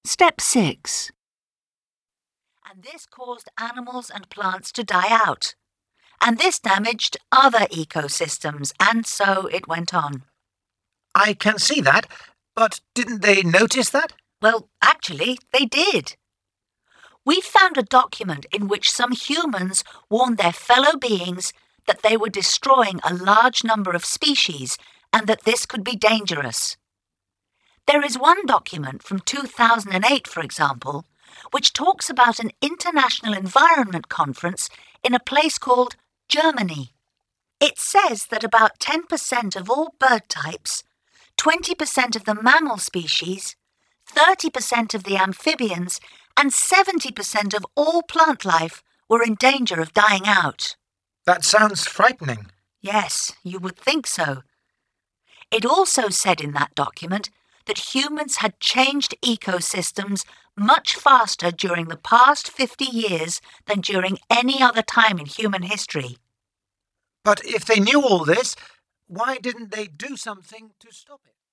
Step 6. And this caused animals and plants to die out. And this damaged other ecosystems, and so it went on. I can see that, but didn't they notice that? Well, actually, they did. We found a document in which some humans warned their fellow beings that they were destroying a large number of species and that this could be dangerous. There is one document from 2008, for example, which talks about an international environment conference in a place called Germany. It says that about 10% of all bird types, 20% of the mammal species, 30% of the amphibians, and 70% of all plant life were in danger of dying out. That sounds frightening. Yes, you would think so. It also said in that document that humans had changed ecosystems much faster during the past 50 years than during any other time in human history. But if they knew all this, why didn't they do something to stop it?